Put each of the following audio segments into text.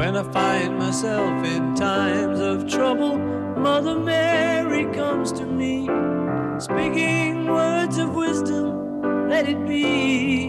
When I find myself in times of trouble, Mother Mary comes to me, speaking words of wisdom, let it be.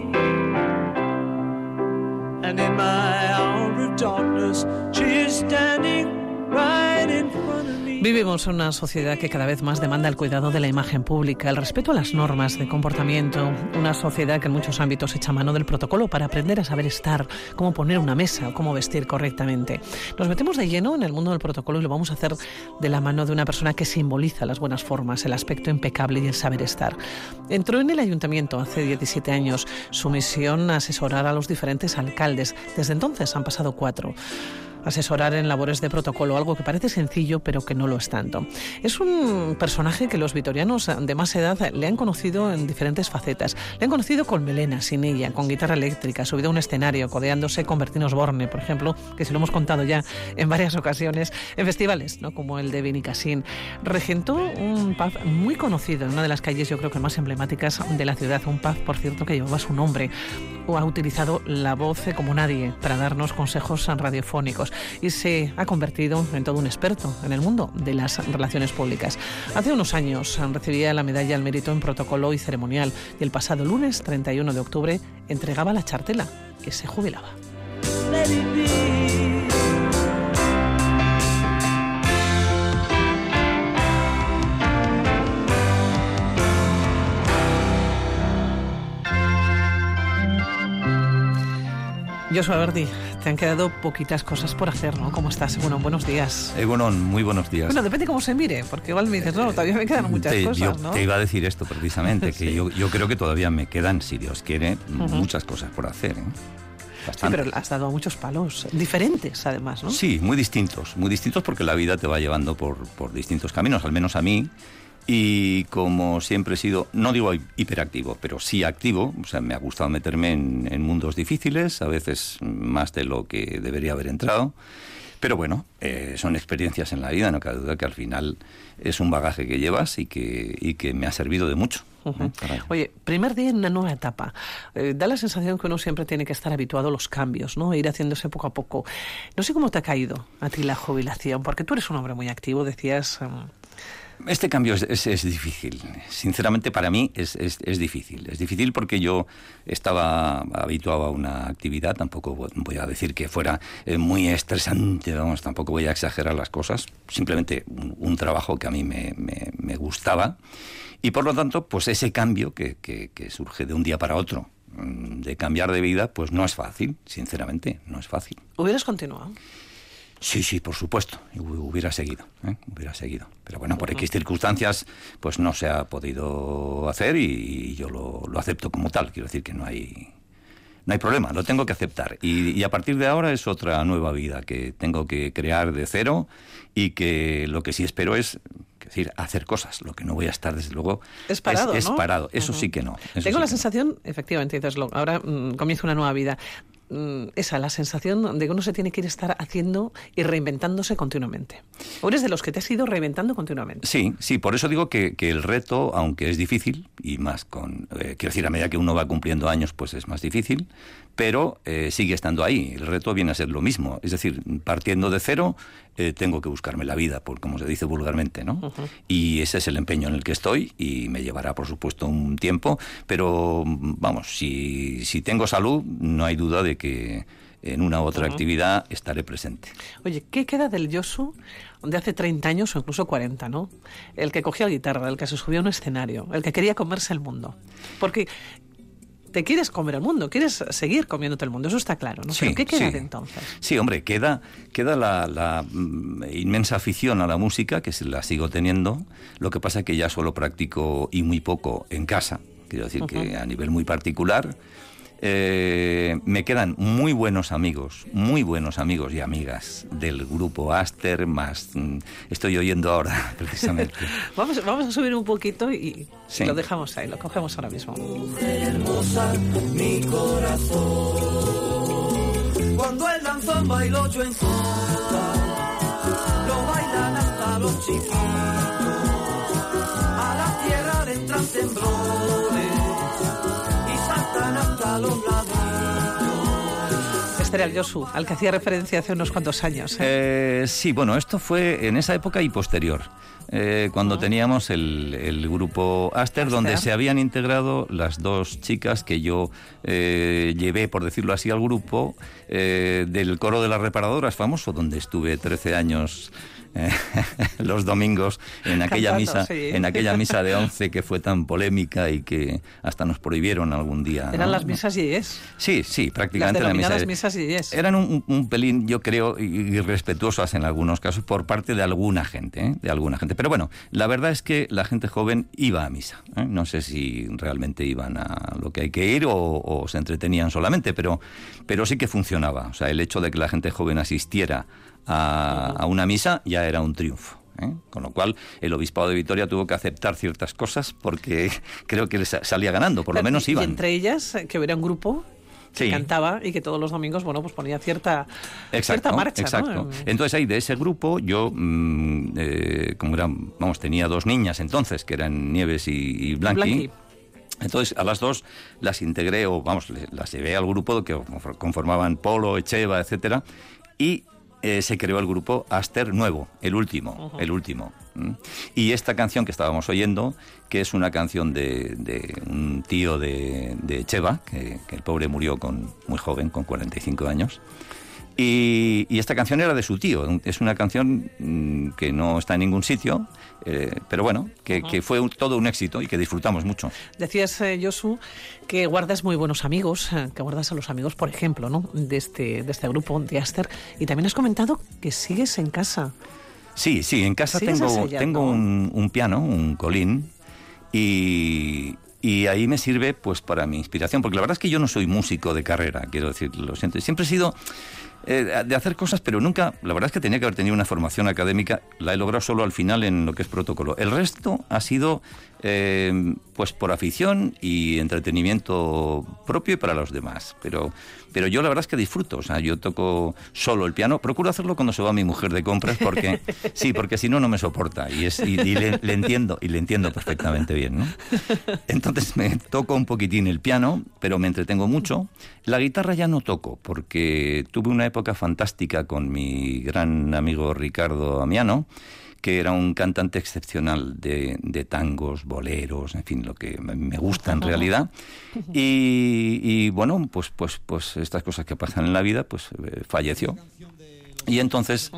And in my hour of darkness, she is standing right in front of me. Vivimos en una sociedad que cada vez más demanda el cuidado de la imagen pública, el respeto a las normas de comportamiento, una sociedad que en muchos ámbitos echa mano del protocolo para aprender a saber estar, cómo poner una mesa o cómo vestir correctamente. Nos metemos de lleno en el mundo del protocolo y lo vamos a hacer de la mano de una persona que simboliza las buenas formas, el aspecto impecable y el saber estar. Entró en el ayuntamiento hace 17 años, su misión asesorar a los diferentes alcaldes. Desde entonces han pasado 4. Asesorar en labores de protocolo, algo que parece sencillo pero que no lo es tanto. Es un personaje que los vitorianos de más edad le han conocido en diferentes facetas. Le han conocido con melena, sin ella, con guitarra eléctrica, subido a un escenario, codeándose con Bertín Osborne, por ejemplo, que se lo hemos contado ya en varias ocasiones, en festivales, ¿no?, como el de Benicassin. Regentó un pub muy conocido en una de las calles, yo creo que más emblemáticas de la ciudad, un pub, por cierto, que llevaba su nombre. O ha utilizado la voz como nadie para darnos consejos radiofónicos y se ha convertido en todo un experto en el mundo de las relaciones públicas. Hace unos años recibía la medalla al mérito en protocolo y ceremonial y el pasado lunes 31 de octubre entregaba la chartela que se jubilaba. Joshua Verdi, te han quedado poquitas cosas por hacer, ¿no? ¿Cómo estás? Bueno, buenos días. Egunon, muy buenos días. Bueno, depende cómo se mire, porque igual me dices, no, todavía me quedan muchas cosas, ¿no? Te iba a decir esto precisamente, que sí. yo creo que todavía me quedan, si Dios quiere, muchas cosas por hacer, ¿eh? Bastante. Sí, pero has dado muchos palos, diferentes además, ¿no? Sí, muy distintos porque la vida te va llevando por distintos caminos, al menos a mí. Y como siempre he sido, no digo hiperactivo, pero sí activo, o sea, me ha gustado meterme en mundos difíciles, a veces más de lo que debería haber entrado. Pero bueno, son experiencias en la vida, no cabe duda que al final es un bagaje que llevas y que me ha servido de mucho. Oye, primer día en una nueva etapa. Da la sensación que uno siempre tiene que estar habituado a los cambios, ¿no? Ir haciéndose poco a poco. No sé cómo te ha caído a ti la jubilación, porque tú eres un hombre muy activo, decías... Este cambio es difícil. Sinceramente, para mí es difícil. Es difícil porque yo estaba habituado a una actividad, tampoco voy a decir que fuera muy estresante, vamos, tampoco voy a exagerar las cosas, simplemente un trabajo que a mí me gustaba. Y por lo tanto, pues ese cambio que surge de un día para otro, de cambiar de vida, pues no es fácil, sinceramente, no es fácil. ¿Hubieras continuado? Sí, por supuesto, hubiera seguido. Pero bueno, por X circunstancias, pues no se ha podido hacer y yo lo acepto como tal. Quiero decir que no hay problema, lo tengo que aceptar. Y a partir de ahora es otra nueva vida que tengo que crear de cero y que lo que sí espero es decir, hacer cosas. Lo que no voy a estar, desde luego, es parado, es ¿no? parado. Eso sí que no. Tengo la sensación, efectivamente, dices, ahora comienza una nueva vida. La sensación de que uno se tiene que ir a estar haciendo y reinventándose continuamente. ¿O eres de los que te has ido reinventando continuamente? Sí, por eso digo que el reto, aunque es difícil, y más quiero decir, a medida que uno va cumpliendo años, pues es más difícil, pero sigue estando ahí. El reto viene a ser lo mismo. Es decir, partiendo de cero, tengo que buscarme la vida, como se dice vulgarmente, ¿no? Y ese es el empeño en el que estoy y me llevará, por supuesto, un tiempo, pero vamos, si tengo salud, no hay duda de que en una u otra actividad estaré presente. Oye, ¿qué queda del Josu de hace 30 años o incluso 40, ¿no? El que cogía la guitarra, el que se subió a un escenario, el que quería comerse el mundo. Porque te quieres comer el mundo, quieres seguir comiéndote el mundo, eso está claro, ¿no? Sí, ¿Pero qué queda de entonces? Sí, hombre, queda la inmensa afición a la música, que la sigo teniendo. Lo que pasa es que ya solo practico y muy poco en casa. Quiero decir que a nivel muy particular. Me quedan muy buenos amigos y amigas del grupo Aster, más estoy oyendo ahora precisamente. Vamos a subir un poquito y lo dejamos ahí, lo cogemos ahora mismo. Hermosa, mi corazón, cuando el danzón bailó yo en sopa, lo bailan hasta los chiquitos, a la tierra le entran temblores y saltan hasta los ladrillos. Este era el Josu, al que hacía referencia hace unos cuantos años. Sí, bueno, esto fue en esa época y posterior. Cuando teníamos el grupo Aster, donde se habían integrado las dos chicas que yo llevé, por decirlo así, al grupo del coro de las reparadoras famoso, donde estuve 13 años los domingos en aquella misa de 11 que fue tan polémica y que hasta nos prohibieron algún día. ¿Eran las misas yeyes? Sí, prácticamente las denominadas misas yeyes. Eran un pelín, yo creo, irrespetuosas en algunos casos por parte de alguna gente, Pero bueno, la verdad es que la gente joven iba a misa. No sé si realmente iban a lo que hay que ir o se entretenían solamente, pero sí que funcionaba. O sea, el hecho de que la gente joven asistiera a una misa ya era un triunfo. Con lo cual el obispado de Vitoria tuvo que aceptar ciertas cosas porque creo que les salía ganando, por lo menos iban. Y entre ellas que hubiera un grupo que cantaba y que todos los domingos, bueno, pues ponía cierta marcha. Exacto. ¿No? Entonces ahí de ese grupo yo, tenía dos niñas entonces, que eran Nieves y Blanqui. Entonces a las dos las integré, las llevé al grupo que conformaban Polo, Echeva, etcétera, y se creó el grupo Aster nuevo, el último. Y esta canción que estábamos oyendo, que es una canción de un tío de Echeva, que el pobre murió muy joven, con 45 años, y esta canción era de su tío. Es una canción que no está en ningún sitio, pero bueno, que fue todo un éxito y que disfrutamos mucho. Decías, Josu, que guardas muy buenos amigos, que guardas a los amigos, por ejemplo, ¿no?, de este grupo de Aster, y también has comentado que sigues en casa. Sí, en casa tengo un piano, un colín, y ahí me sirve pues para mi inspiración, porque la verdad es que yo no soy músico de carrera, quiero decir, lo siento, siempre he sido de hacer cosas, pero nunca, la verdad es que tenía que haber tenido una formación académica, la he logrado solo al final en lo que es protocolo. El resto ha sido pues por afición y entretenimiento propio y para los demás, pero yo la verdad es que disfruto. O sea, yo toco solo el piano, procuro hacerlo cuando se va mi mujer de compras, porque si no me soporta, y le entiendo perfectamente bien, ¿no? Entonces me toco un poquitín el piano, pero me entretengo mucho. La guitarra ya no toco, porque tuve una época fantástica con mi gran amigo Ricardo Amiano, que era un cantante excepcional de tangos, boleros, en fin, lo que me gusta en realidad. Y bueno, pues estas cosas que pasan en la vida, pues falleció. Y entonces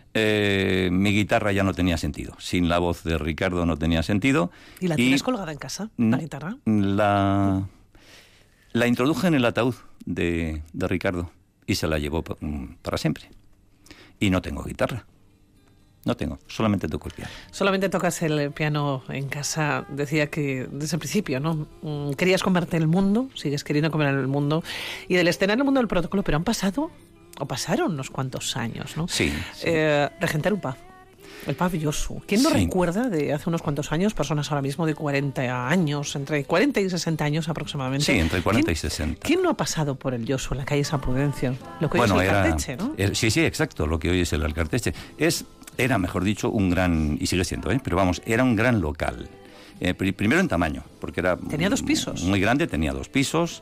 mi guitarra ya no tenía sentido. Sin la voz de Ricardo no tenía sentido. ¿Y la tienes colgada en casa, la guitarra? La introduje en el ataúd de Ricardo y se la llevó para siempre. Y no tengo guitarra. No tengo, solamente toco el piano. Solamente tocas el piano en casa. Decía que desde el principio, ¿no?, querías comerte el mundo, sigues queriendo comer el mundo, y del escenario al mundo del protocolo, pero pasaron unos cuantos años, ¿no? Sí. Regentar un pub, el pub Josu. ¿Quién no recuerda de hace unos cuantos años, personas ahora mismo de 40 años, entre 40 y 60 años aproximadamente? Sí, entre 40 y 60. ¿Quién no ha pasado por el Josu en la calle San Prudencio? Lo que hoy es el Carteche, ¿no? Sí, exacto, lo que hoy es el Carteche. Era, mejor dicho, un gran, y sigue siendo, pero vamos, era un gran local. Primero en tamaño, porque era... Tenía 2 pisos. Muy grande, tenía 2 pisos.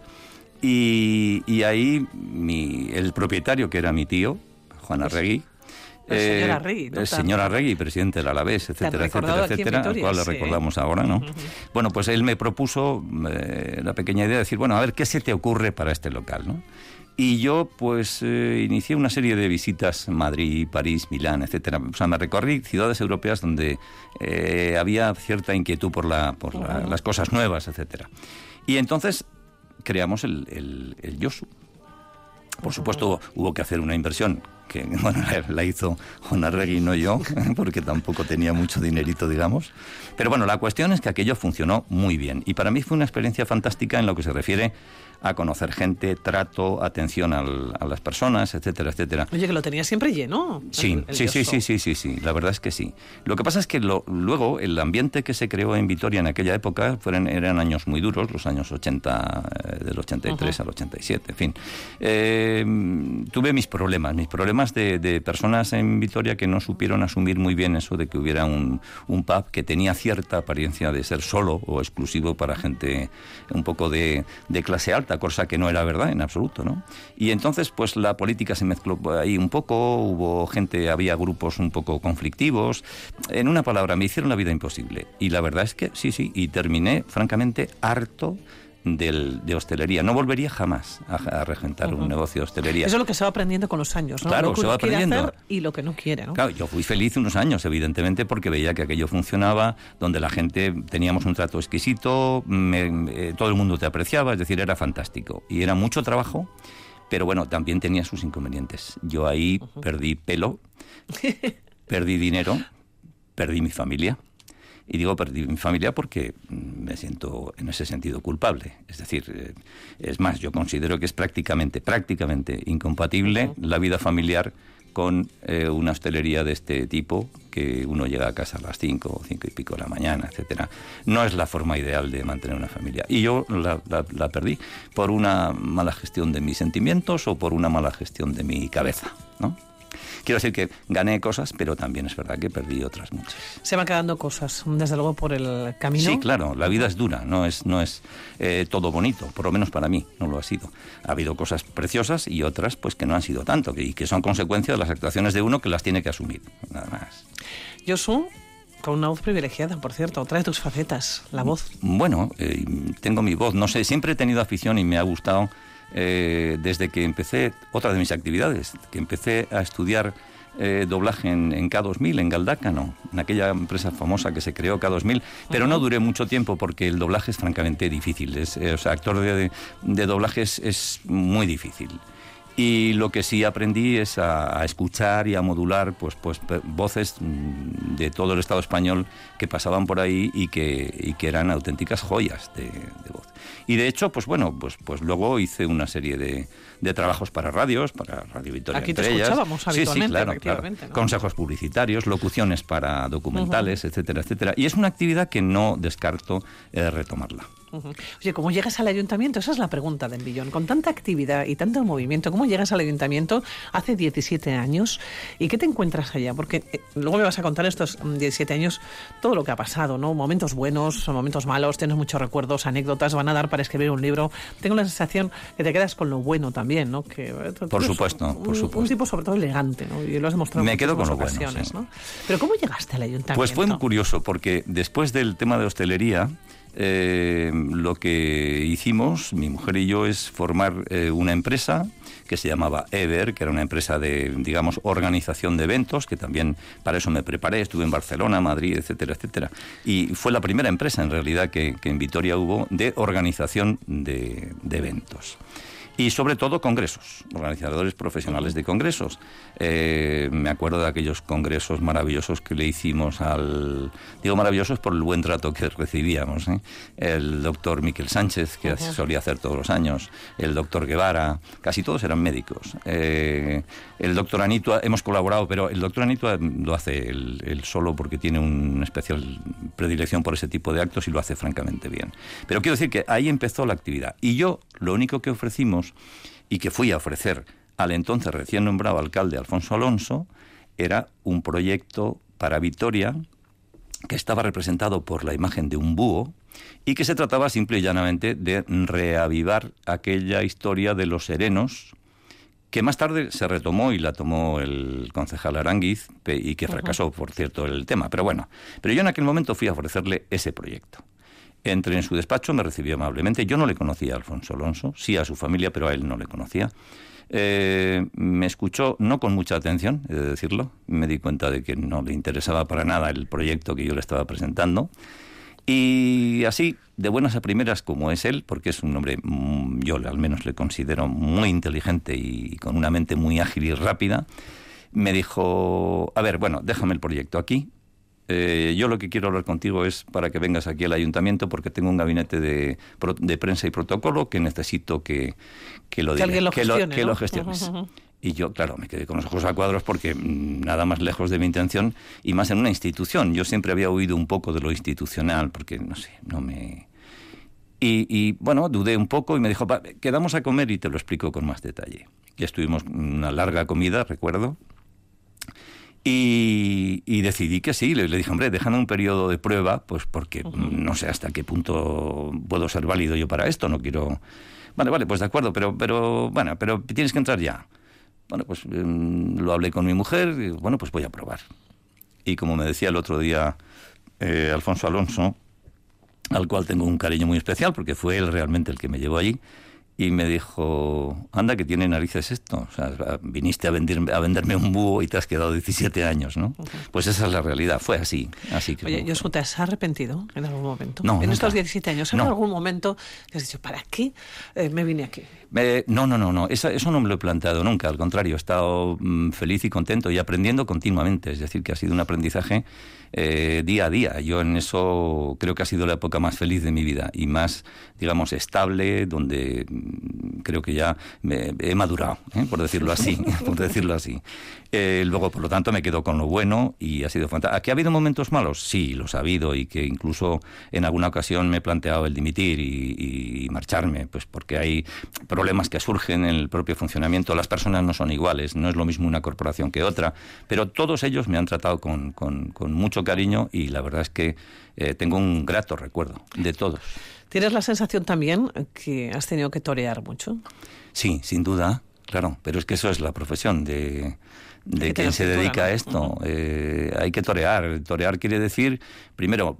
Y ahí el propietario, que era mi tío, Juan Arregui, señor Arregui, ¿no? El señor Arregui, presidente del Alavés, etcétera, al cual le recordamos ahora, ¿no? Bueno, pues él me propuso la pequeña idea de decir, bueno, a ver, ¿qué se te ocurre para este local, no? Y yo, pues, inicié una serie de visitas, Madrid, París, Milán, etcétera. O sea, me recorrí ciudades europeas donde había cierta inquietud por las cosas nuevas, etcétera. Y entonces creamos el Josu. Por supuesto, hubo que hacer una inversión que, bueno, la hizo Juan Arregui, no yo, porque tampoco tenía mucho dinerito, digamos. Pero bueno, la cuestión es que aquello funcionó muy bien. Y para mí fue una experiencia fantástica en lo que se refiere a conocer gente, trato, atención a las personas, etcétera, etcétera. Oye, que lo tenía siempre lleno. Sí, la verdad es que sí. Lo que pasa es que luego el ambiente que se creó en Vitoria en aquella época eran años muy duros, los años 80, del 83 al 87, en fin. Tuve mis problemas de personas en Vitoria que no supieron asumir muy bien eso de que hubiera un pub que tenía cierta apariencia de ser solo o exclusivo para gente un poco de clase alta. correcta, cosa que no era verdad en absoluto, ¿no? Y entonces, pues la política se mezcló ahí un poco, hubo gente, había grupos un poco conflictivos. En una palabra, me hicieron la vida imposible. Y la verdad es que sí, y terminé, francamente, harto de hostelería. No volvería jamás a regentar un negocio de hostelería. Eso es lo que se va aprendiendo con los años, ¿no? Claro, lo que se va uno quiere aprendiendo. hacer y lo que no quiere, ¿no? Claro, yo fui feliz unos años, evidentemente, porque veía que aquello funcionaba, donde la gente, teníamos un trato exquisito, todo el mundo te apreciaba, es decir, era fantástico. Y era mucho trabajo, pero bueno, también tenía sus inconvenientes. Yo ahí perdí pelo, perdí dinero, perdí mi familia. Y digo perdí mi familia porque me siento en ese sentido culpable. Es decir, es más, yo considero que es prácticamente incompatible la vida familiar con una hostelería de este tipo, que uno llega a casa a las 5 o 5 y pico de la mañana, etcétera. No es la forma ideal de mantener una familia. Y yo la perdí por una mala gestión de mis sentimientos o por una mala gestión de mi cabeza, ¿no? Quiero decir que gané cosas, pero también es verdad que perdí otras muchas. Se van quedando cosas, desde luego, por el camino. Sí, claro, la vida es dura, no es todo bonito, por lo menos para mí no lo ha sido. Ha habido cosas preciosas y otras pues que no han sido tanto, y que son consecuencia de las actuaciones de uno que las tiene que asumir, nada más. Josu, con una voz privilegiada, por cierto, otra de tus facetas, la voz. Bueno, tengo mi voz, no sé, siempre he tenido afición y me ha gustado. Desde que empecé, otra de mis actividades, que empecé a estudiar doblaje en K2000, en Galdácano, en aquella empresa famosa que se creó, K2000, pero no duré mucho tiempo porque el doblaje es francamente difícil. Actor de doblaje es muy difícil. Y lo que sí aprendí es a escuchar y a modular pues voces de todo el Estado español que pasaban por ahí y que eran auténticas joyas de voz. Y de hecho, pues luego hice una serie de trabajos para radios, para Radio Victoria. Aquí te escuchábamos habitualmente, sí, claro, efectivamente, ¿no? Consejos publicitarios, locuciones para documentales, etcétera, etcétera. Y es una actividad que no descarto retomarla. Oye, ¿cómo llegas al ayuntamiento? Esa es la pregunta de Envillón. Con tanta actividad y tanto movimiento, ¿cómo llegas al ayuntamiento hace 17 años? ¿Y qué te encuentras allá? Porque luego me vas a contar estos 17 años todo lo que ha pasado, ¿no? Momentos buenos, momentos malos, tienes muchos recuerdos, anécdotas, van a dar para escribir un libro. Tengo la sensación que te quedas con lo bueno también, ¿no? Que, por supuesto. Un tipo sobre todo elegante, ¿no? Y lo has demostrado me en quedo con lo ocasiones, bueno, sí. ¿no? Pero ¿cómo llegaste al ayuntamiento? Pues fue muy curioso, porque después del tema de hostelería, lo que hicimos, mi mujer y yo, es formar una empresa que se llamaba Ever, que era una empresa de, digamos, organización de eventos, que también para eso me preparé, estuve en Barcelona, Madrid, etcétera, etcétera. Y fue la primera empresa, en realidad, que en Vitoria hubo de organización de eventos. Y sobre todo congresos, organizadores profesionales de congresos. Me acuerdo de aquellos congresos maravillosos que le hicimos digo maravillosos por el buen trato que recibíamos, ¿eh? El doctor Miquel Sánchez, que solía hacer todos los años, el doctor Guevara, casi todos eran médicos. El doctor Anitua, hemos colaborado, pero el doctor Anitua lo hace él solo porque tiene una especial predilección por ese tipo de actos y lo hace francamente bien. Pero quiero decir que ahí empezó la actividad. Y yo lo único que ofrecimos y que fui a ofrecer al entonces recién nombrado alcalde Alfonso Alonso era un proyecto para Vitoria que estaba representado por la imagen de un búho y que se trataba simple y llanamente de reavivar aquella historia de los serenos que más tarde se retomó y la tomó el concejal Aránguiz y que fracasó, por cierto, el tema. Pero yo en aquel momento fui a ofrecerle ese proyecto. Entré en su despacho, me recibió amablemente. Yo no le conocía a Alfonso Alonso, sí a su familia, pero a él no le conocía. Me escuchó, no con mucha atención, he de decirlo. Me di cuenta de que no le interesaba para nada el proyecto que yo le estaba presentando. Y así, de buenas a primeras, como es él, porque es un hombre, yo al menos le considero muy inteligente y con una mente muy ágil y rápida, me dijo, a ver, bueno, déjame el proyecto aquí. Yo lo que quiero hablar contigo es para que vengas aquí al ayuntamiento porque tengo un gabinete de prensa y protocolo que necesito que lo gestiones. Y yo, claro, me quedé con los ojos a cuadros porque nada más lejos de mi intención y más en una institución. Yo siempre había oído un poco de lo institucional porque, no sé, no me... Y bueno, dudé un poco y me dijo, quedamos a comer y te lo explico con más detalle. Y estuvimos una larga comida, recuerdo. Y decidí que sí, le dije, hombre, déjame un periodo de prueba, pues porque no sé hasta qué punto puedo ser válido yo para esto, no quiero... Vale, pues de acuerdo, pero tienes que entrar ya. Bueno, pues lo hablé con mi mujer y bueno, pues voy a probar. Y como me decía el otro día Alfonso Alonso, al cual tengo un cariño muy especial porque fue él realmente el que me llevó allí, y me dijo, anda, que tiene narices esto. O sea, viniste a venderme un búho y te has quedado 17 años, ¿no? Uh-huh. Pues esa es la realidad, fue así que... Oye, Josu, ¿te has arrepentido en algún momento? No, en nunca. Estos 17 años, ¿en algún momento te has dicho, ¿para qué me vine aquí? No, eso no me lo he planteado nunca, al contrario, he estado feliz y contento y aprendiendo continuamente, es decir, que ha sido un aprendizaje día a día. Yo en eso creo que ha sido la época más feliz de mi vida y más, digamos, estable, donde creo que ya he madurado, por decirlo así. Luego, por lo tanto, me quedo con lo bueno y ha sido fantástico. ¿Que ha habido momentos malos? Sí, los ha habido, y que incluso en alguna ocasión me he planteado el dimitir y marcharme, pues porque hay problemas que surgen en el propio funcionamiento. Las personas no son iguales, no es lo mismo una corporación que otra, pero todos ellos me han tratado con mucho cariño y la verdad es que tengo un grato recuerdo de todos. ¿Tienes la sensación también que has tenido que torear mucho? Sí, sin duda, claro, pero es que eso es la profesión de quien se dedica a esto. Uh-huh. Hay que torear. Torear quiere decir, primero,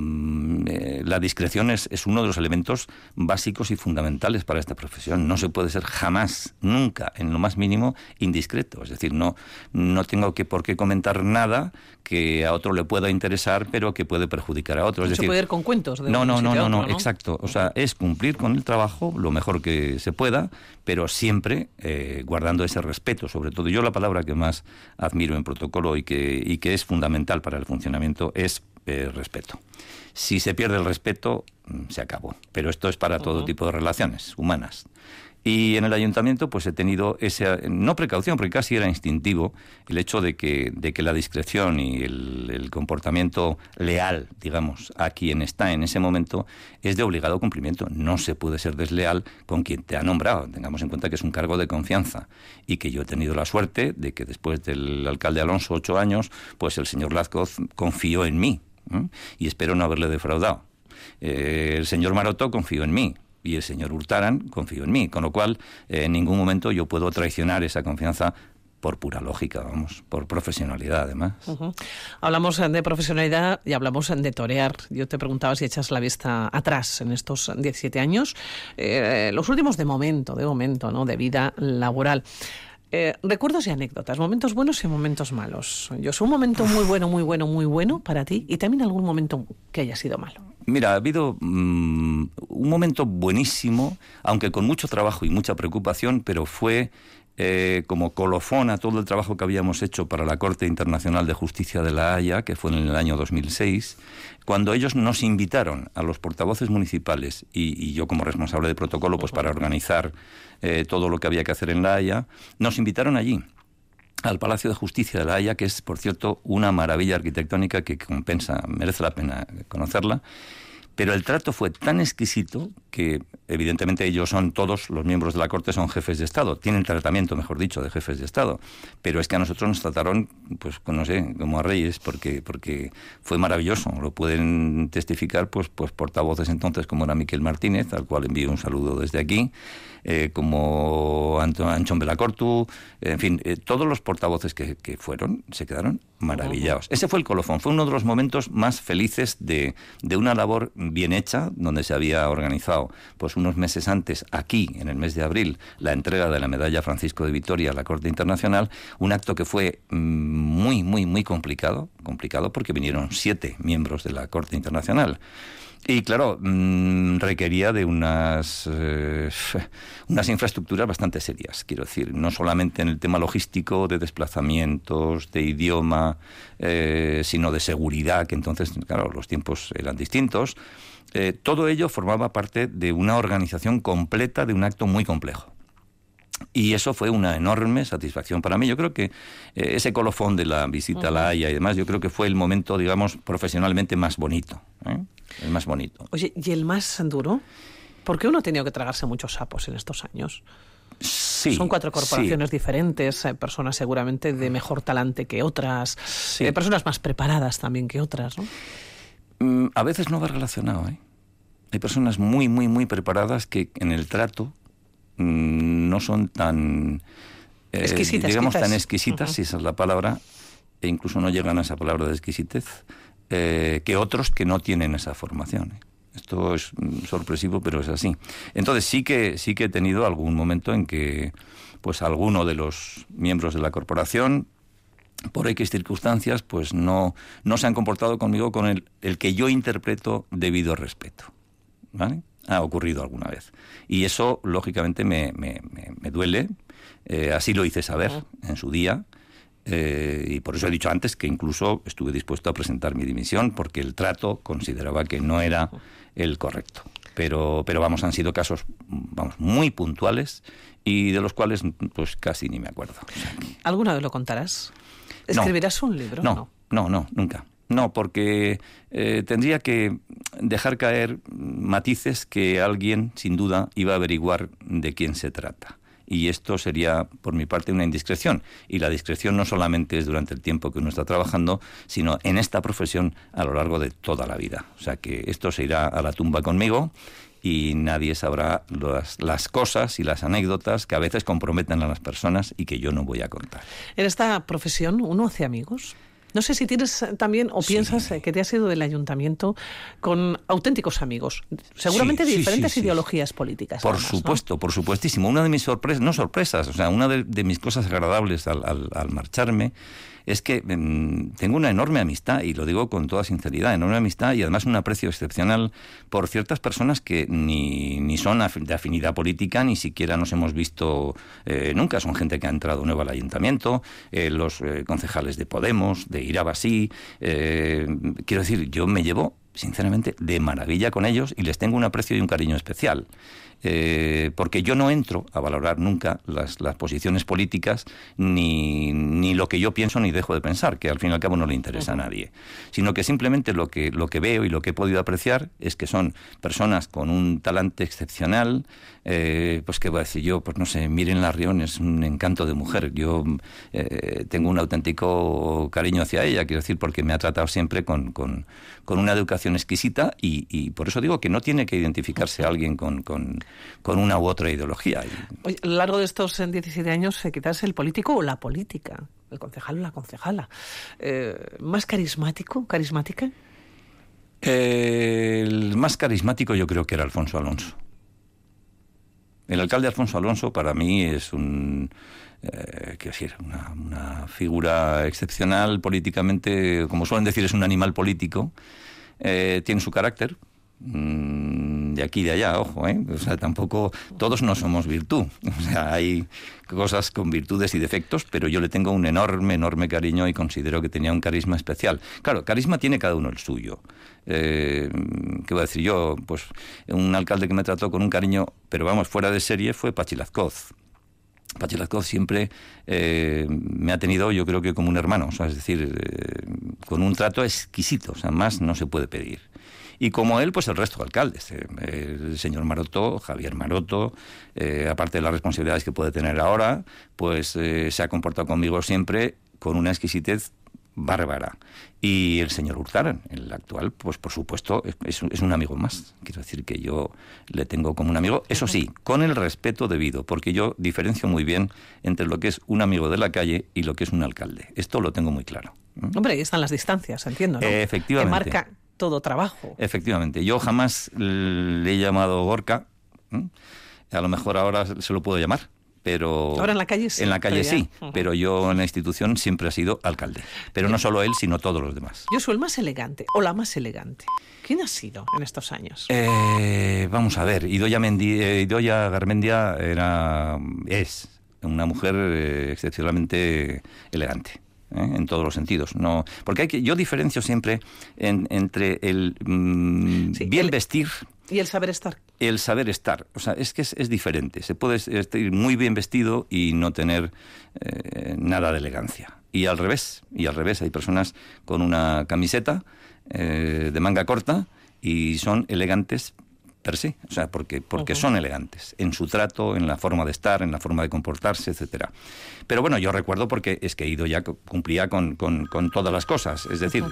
la discreción es uno de los elementos básicos y fundamentales para esta profesión. No se puede ser jamás, nunca, en lo más mínimo, indiscreto. Es decir, no tengo por qué comentar nada que a otro le pueda interesar, pero que puede perjudicar a otro. No se puede ir con cuentos. No, exacto. O sea, es cumplir con el trabajo lo mejor que se pueda, pero siempre guardando ese respeto, sobre todo. Yo la palabra que más admiro en protocolo y que es fundamental para el funcionamiento es respeto. Si se pierde el respeto, se acabó. Pero esto es para todo tipo de relaciones humanas. Y en el ayuntamiento pues he tenido esa, no precaución, porque casi era instintivo, el hecho de que la discreción y el comportamiento leal, digamos, a quien está en ese momento, es de obligado cumplimiento. No se puede ser desleal con quien te ha nombrado. Tengamos en cuenta que es un cargo de confianza y que yo he tenido la suerte de que después del alcalde Alonso, 8 años, pues el señor Lázquez confió en mí, y espero no haberle defraudado. El señor Maroto confió en mí. Y el señor Hurtaran confió en mí, con lo cual en ningún momento yo puedo traicionar esa confianza por pura lógica, por profesionalidad además. Uh-huh. Hablamos de profesionalidad y hablamos de torear. Yo te preguntaba si echas la vista atrás en estos 17 años, los últimos de momento, ¿no? De vida laboral. Recuerdos y anécdotas, momentos buenos y momentos malos. Yo soy un momento muy bueno para ti, y también algún momento que haya sido malo. Mira, ha habido un momento buenísimo, aunque con mucho trabajo y mucha preocupación, pero fue como colofón a todo el trabajo que habíamos hecho para la Corte Internacional de Justicia de La Haya, que fue en el año 2006, cuando ellos nos invitaron a los portavoces municipales y yo como responsable de protocolo, pues para organizar todo lo que había que hacer en La Haya, nos invitaron allí, al Palacio de Justicia de La Haya, que es, por cierto, una maravilla arquitectónica que compensa, merece la pena conocerla. Pero el trato fue tan exquisito que, evidentemente, ellos son todos, los miembros de la Corte son jefes de Estado, tienen tratamiento, mejor dicho, de jefes de Estado. Pero es que a nosotros nos trataron, pues no sé, como a reyes, porque fue maravilloso. Lo pueden testificar pues portavoces entonces como era Miquel Martínez, al cual envío un saludo desde aquí, como Anchón Belacortu, en fin, todos los portavoces que fueron, se quedaron maravillados. Ese fue el colofón, fue uno de los momentos más felices de una labor bien hecha, donde se había organizado pues unos meses antes, aquí, en el mes de abril, la entrega de la medalla Francisco de Vitoria a la Corte Internacional, un acto que fue muy complicado porque vinieron 7 miembros de la Corte Internacional. Y claro, requería de unas infraestructuras bastante serias, quiero decir, no solamente en el tema logístico, de desplazamientos, de idioma, sino de seguridad, que entonces, claro, los tiempos eran distintos. Todo ello formaba parte de una organización completa de un acto muy complejo. Y eso fue una enorme satisfacción para mí. Yo creo que ese colofón de la visita a La Haya y demás, yo creo que fue el momento, digamos, profesionalmente más bonito, el más bonito. Oye, ¿y el más duro? Porque uno ha tenido que tragarse muchos sapos en estos años. Sí. Son 4 corporaciones diferentes, personas seguramente de mejor talante que otras, personas más preparadas también que otras, ¿no? A veces no va relacionado, Hay personas muy preparadas que en el trato no son tan... digamos, tan exquisitas, si esa es la palabra, e incluso no llegan a esa palabra de exquisitez, que otros que no tienen esa formación. Esto es sorpresivo, pero es así. Entonces sí que he tenido algún momento en que pues alguno de los miembros de la corporación, por X circunstancias, pues no se han comportado conmigo con el que yo interpreto debido respeto, ¿vale? Ha ocurrido alguna vez. Y eso, lógicamente, me duele. Así lo hice saber en su día. Y por eso he dicho antes que incluso estuve dispuesto a presentar mi dimisión, porque el trato consideraba que no era el correcto. Pero vamos, han sido casos, vamos, muy puntuales y de los cuales pues casi ni me acuerdo. O sea, ¿alguna vez lo contarás? ¿Escribirás un libro? No, nunca. No, porque tendría que dejar caer matices que alguien, sin duda, iba a averiguar de quién se trata. Y esto sería, por mi parte, una indiscreción. Y la discreción no solamente es durante el tiempo que uno está trabajando, sino en esta profesión a lo largo de toda la vida. O sea que esto se irá a la tumba conmigo y nadie sabrá las cosas y las anécdotas que a veces comprometen a las personas y que yo no voy a contar. En esta profesión, ¿uno hace amigos? No sé si tienes también o piensas que te has ido del ayuntamiento con auténticos amigos, seguramente de diferentes ideologías políticas. Por además, supuesto, ¿no? Por supuestísimo. Una de mis sorpresas, o sea, una de mis cosas agradables al marcharme es que tengo una enorme amistad, y lo digo con toda sinceridad, enorme amistad y además un aprecio excepcional por ciertas personas que ni son de afinidad política, ni siquiera nos hemos visto nunca. Son gente que ha entrado nueva al ayuntamiento, los concejales de Podemos, de Irabasí. Quiero decir, yo me llevo sinceramente de maravilla con ellos y les tengo un aprecio y un cariño especial. Porque yo no entro a valorar nunca las posiciones políticas ni lo que yo pienso ni dejo de pensar, que al fin y al cabo no le interesa a nadie, sino que simplemente lo que veo y lo que he podido apreciar es que son personas con un talante excepcional. Pues qué voy a decir yo, pues no sé, Miren Larrión es un encanto de mujer. Yo tengo un auténtico cariño hacia ella, quiero decir, porque me ha tratado siempre con una educación exquisita y por eso digo que no tiene que identificarse a alguien con una u otra ideología. Oye, a lo largo de estos 17 años, quizás el político o la política, el concejal o la concejala, ¿más carismática? El más carismático yo creo que era Alfonso Alonso. El alcalde Alfonso Alonso para mí es una figura excepcional políticamente, como suelen decir, es un animal político. Tiene su carácter, de aquí y de allá, ojo, o sea, tampoco todos no somos virtud, o sea, hay cosas con virtudes y defectos, pero yo le tengo un enorme cariño y considero que tenía un carisma especial. Claro, carisma tiene cada uno el suyo. ¿Qué voy a decir yo? Pues un alcalde que me trató con un cariño, pero vamos, fuera de serie, fue Pachi Lazcoz. Pachi Lazcoz siempre me ha tenido, yo creo que como un hermano, o sea, es decir, con un trato exquisito, o sea, más no se puede pedir. Y como él, pues el resto de alcaldes. El señor Maroto, Javier Maroto, aparte de las responsabilidades que puede tener ahora, pues se ha comportado conmigo siempre con una exquisitez bárbara. Y el señor Hurtado, el actual, pues por supuesto es un amigo más. Quiero decir que yo le tengo como un amigo, eso sí, con el respeto debido, porque yo diferencio muy bien entre lo que es un amigo de la calle y lo que es un alcalde. Esto lo tengo muy claro. Hombre, ahí están las distancias, entiendo, ¿no? Efectivamente. Que marca todo trabajo. Efectivamente. Yo jamás le he llamado Gorka. A lo mejor ahora se lo puedo llamar, pero... Ahora en la calle sí. En la calle sí, pero yo en la institución siempre he sido alcalde. Pero no solo él, sino todos los demás. Yo soy el más elegante, o la más elegante. ¿Quién ha sido en estos años? Vamos a ver, Idoia Garmendia es una mujer excepcionalmente elegante. En todos los sentidos, no, porque yo diferencio siempre entre el vestir y el saber estar. El saber estar, o sea, es que es diferente. Se puede estar muy bien vestido y no tener nada de elegancia. Y al revés, hay personas con una camiseta de manga corta y son elegantes per se, o sea, porque son elegantes en su trato, en la forma de estar, en la forma de comportarse, etcétera. Pero bueno, yo recuerdo porque es que Ido ya cumplía con todas las cosas, es decir,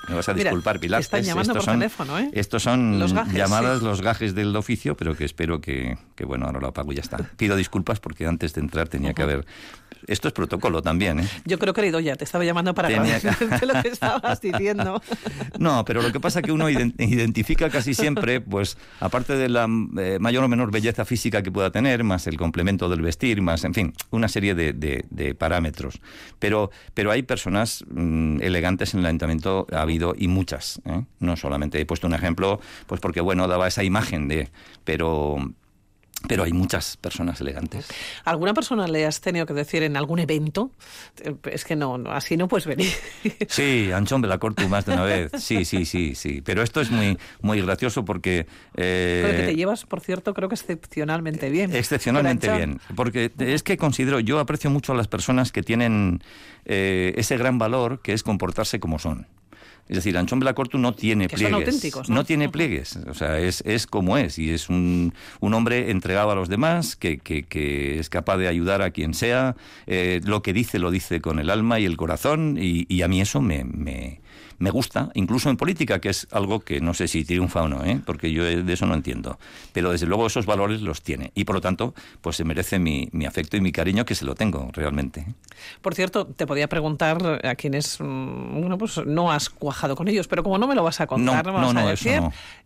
Me vas a disculpar, Pilar. Están llamando por teléfono, ¿eh? Estos son los gajes, llamadas, sí. Los gajes del oficio, pero que espero que bueno, ahora lo apago y ya está. Pido disculpas porque antes de entrar tenía que haber... Esto es protocolo también, ¿eh? Yo creo que era Idoia, te estaba llamando para agradecerte lo que estabas diciendo. No, pero lo que pasa es que uno identifica casi siempre, pues, aparte de la mayor o menor belleza física que pueda tener, más el complemento del vestir, más, en fin, una serie de parámetros. Pero hay personas elegantes en el ayuntamiento, ha habido, y muchas, ¿eh? No solamente he puesto un ejemplo, pues porque, bueno, daba esa imagen de... Pero hay muchas personas elegantes. ¿Alguna persona le has tenido que decir en algún evento? Es que no, así no puedes venir. Sí, Anchón Belacortu más de una vez. Sí. Pero esto es muy gracioso porque... Pero que te llevas, por cierto, creo que excepcionalmente bien. Excepcionalmente bien. Porque es que yo aprecio mucho a las personas que tienen ese gran valor que es comportarse como son. Es decir, Anchón Belacortu no tiene pliegues. Son auténticos, ¿no? No tiene pliegues. O sea, es como es. Y es un hombre entregado a los demás, que es capaz de ayudar a quien sea. Lo que dice, lo dice con el alma y el corazón. Y a mí eso me gusta, incluso en política, que es algo que no sé si triunfa o no, porque yo de eso no entiendo. Pero desde luego esos valores los tiene. Y por lo tanto, pues se merece mi afecto y mi cariño, que se lo tengo realmente. Por cierto, te podía preguntar a quienes pues no has cuajado con ellos, pero como no me lo vas a contar, no vas a decir,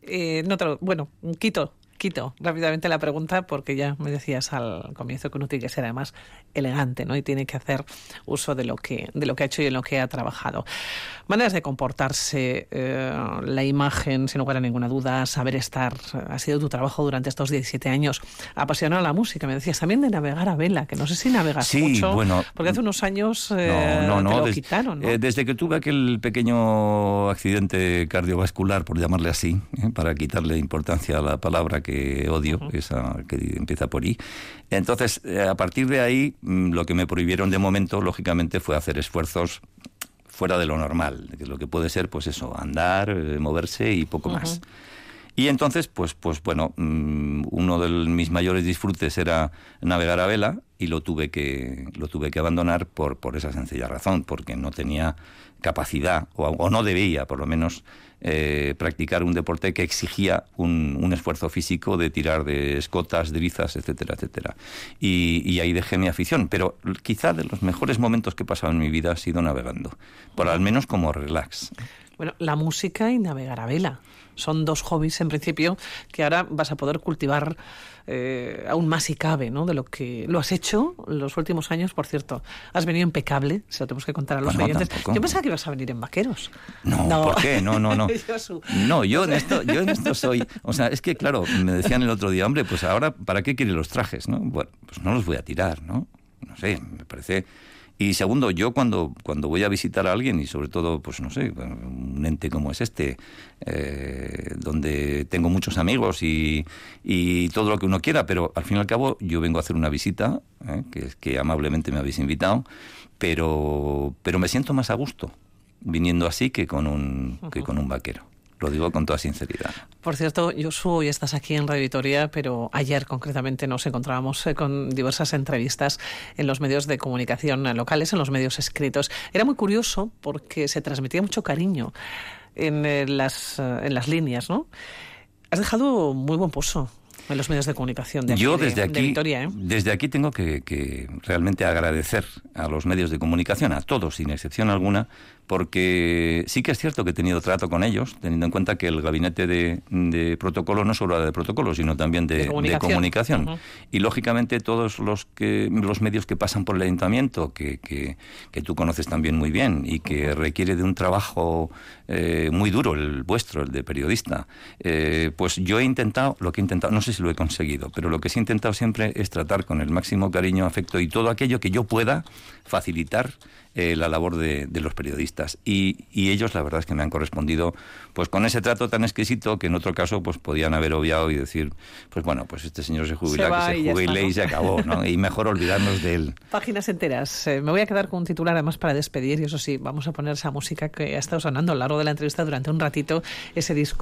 quito rápidamente la pregunta, porque ya me decías al comienzo que uno tiene que ser además elegante, ¿no? Y tiene que hacer uso de lo que ha hecho y en lo que ha trabajado. Maneras de comportarse, la imagen, sin lugar a ninguna duda, saber estar, ha sido tu trabajo durante estos 17 años. Apasionado a la música, me decías también de navegar a vela, que no sé si navegas mucho, bueno, porque hace unos años te lo quitaron, ¿no? Desde que tuve aquel pequeño accidente cardiovascular, por llamarle así, para quitarle importancia a la palabra que odio, esa que empieza por I. Entonces, a partir de ahí, lo que me prohibieron de momento, lógicamente, fue hacer esfuerzos fuera de lo normal, que lo que puede ser, pues eso, andar, moverse y poco más. Y entonces, pues bueno, uno de mis mayores disfrutes era navegar a vela, y lo tuve que abandonar por esa sencilla razón, porque no tenía capacidad, o no debía, por lo menos, practicar un deporte que exigía un esfuerzo físico de tirar de escotas, drizas, etcétera, etcétera. Y ahí dejé mi afición. Pero quizá de los mejores momentos que he pasado en mi vida ha sido navegando, por al menos como relax. Bueno, la música y navegar a vela son dos hobbies, en principio, que ahora vas a poder cultivar aún más si cabe, ¿no? De lo que lo has hecho los últimos años. Por cierto, has venido impecable, se lo tenemos que contar a los oyentes. Tampoco. Yo pensaba que ibas a venir en vaqueros. No, ¿por qué? No. No, yo en esto soy... O sea, es que, claro, me decían el otro día, hombre, pues ahora, ¿para qué quiere los trajes, no? Bueno, pues no los voy a tirar, ¿no? No sé, me parece... Y segundo, yo cuando voy a visitar a alguien, y sobre todo, pues no sé, un ente como es este, donde tengo muchos amigos y todo lo que uno quiera, pero al fin y al cabo yo vengo a hacer una visita, que amablemente me habéis invitado, pero me siento más a gusto viniendo así que con un vaquero. Lo digo con toda sinceridad. Por cierto, Josu, hoy estás aquí en Radio Vitoria, pero ayer concretamente nos encontrábamos con diversas entrevistas en los medios de comunicación locales, en los medios escritos. Era muy curioso porque se transmitía mucho cariño en las líneas, ¿no? Has dejado muy buen pozo en los medios de comunicación de aquí, yo de Vitoria, desde aquí tengo que realmente agradecer a los medios de comunicación, a todos sin excepción alguna, porque sí que es cierto que he tenido trato con ellos, teniendo en cuenta que el gabinete de protocolo no solo era de protocolo, sino también de comunicación. Uh-huh. Y lógicamente todos los medios que pasan por el ayuntamiento, que tú conoces también muy bien y que requiere de un trabajo muy duro, el vuestro, el de periodista, pues yo he intentado, no sé si lo he conseguido, pero lo que sí he intentado siempre es tratar con el máximo cariño, afecto y todo aquello que yo pueda facilitar la labor de los periodistas. Y ellos la verdad es que me han correspondido pues con ese trato tan exquisito que en otro caso pues podían haber obviado y decir, pues bueno, pues este señor se jubila, que se jubile y se acabó, ¿no? Y mejor olvidarnos de él. Páginas enteras. Me voy a quedar con un titular además para despedir, y eso sí, vamos a poner esa música que ha estado sonando a lo largo de la entrevista durante un ratito, ese disco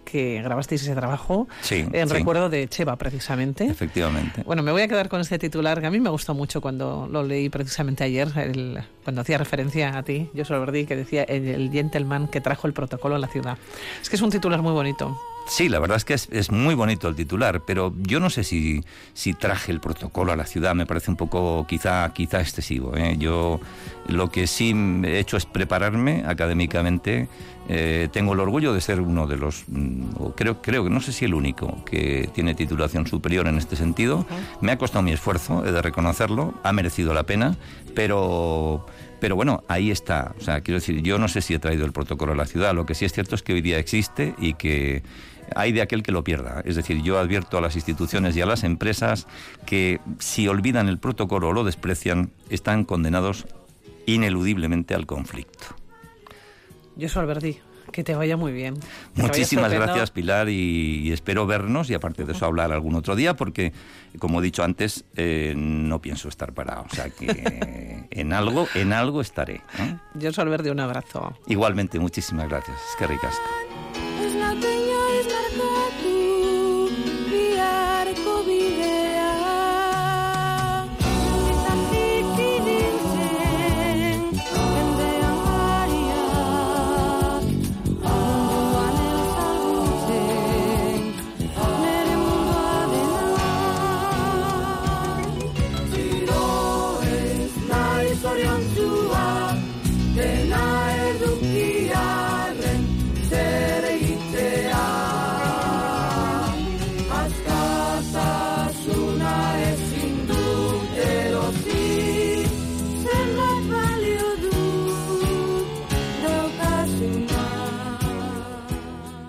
que grabasteis ese trabajo en sí. recuerdo de Cheva, precisamente. Efectivamente. Bueno, me voy a quedar con este titular, que a mí me gustó mucho cuando lo leí precisamente ayer, cuando hacía referencia a ti, Josu Alberdi, que decía el gentleman que trajo el protocolo a la ciudad. Es que es un titular muy bonito. Sí, la verdad es que es muy bonito el titular, pero yo no sé si traje el protocolo a la ciudad, me parece un poco quizá excesivo, ¿eh? Yo lo que sí he hecho es prepararme académicamente. Tengo el orgullo de ser uno de los, creo que no sé si el único, que tiene titulación superior en este sentido. Me ha costado mi esfuerzo, he de reconocerlo, ha merecido la pena, pero bueno, ahí está. O sea, quiero decir, yo no sé si he traído el protocolo a la ciudad. Lo que sí es cierto es que hoy día existe y que hay de aquel que lo pierda. Es decir, yo advierto a las instituciones y a las empresas que si olvidan el protocolo o lo desprecian, están condenados ineludiblemente al conflicto. Josu Alberdi, que te vaya muy bien. Muchísimas gracias, Pilar, y espero vernos y aparte de eso hablar algún otro día, porque como he dicho antes, no pienso estar parado, o sea que en algo estaré, ¿eh? Josu Alberdi, un abrazo. Igualmente, muchísimas gracias. Es que ricasco. Zoriontzua dena